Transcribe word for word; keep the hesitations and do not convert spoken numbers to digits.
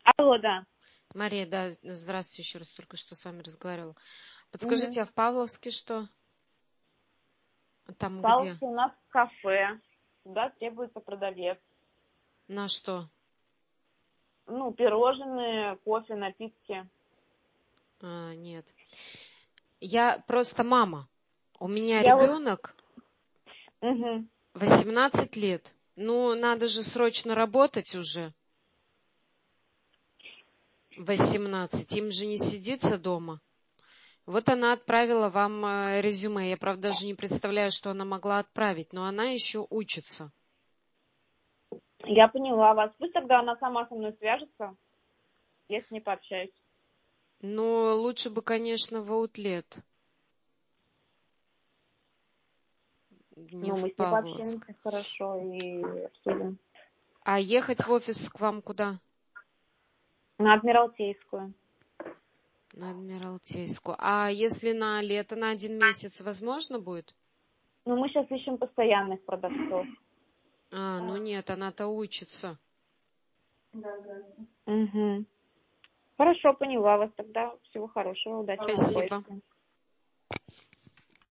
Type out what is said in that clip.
Алло, да. Мария, да, здравствуйте, еще раз только что с вами разговаривала. Подскажите, Угу. а в Павловске что? Там В где? Павловске у нас кафе. Туда требуется продавец. На что? Ну, пирожные, кофе, напитки. А, нет. Я просто мама. У меня Я вот... ребенок Угу. восемнадцать лет. Ну, надо же срочно работать уже. восемнадцать. Им же не сидится дома. Вот она отправила вам э, резюме. Я, правда, даже не представляю, что она могла отправить, но она еще учится. Я поняла вас. Пусть тогда она сама со мной свяжется. Я с ней пообщаюсь. Ну, лучше бы, конечно, в аутлет, не Ну, в мы с ней Павловск. пообщаемся хорошо и обсудим. А ехать в офис к вам куда? На Адмиралтейскую. На Адмиралтейскую. А если на лето, на один месяц, возможно будет? Ну, мы сейчас ищем постоянных продавцов. А, ну нет, она-то учится. Угу. Хорошо, поняла вас. Тогда всего хорошего. Удачи вам в Спасибо. поиске.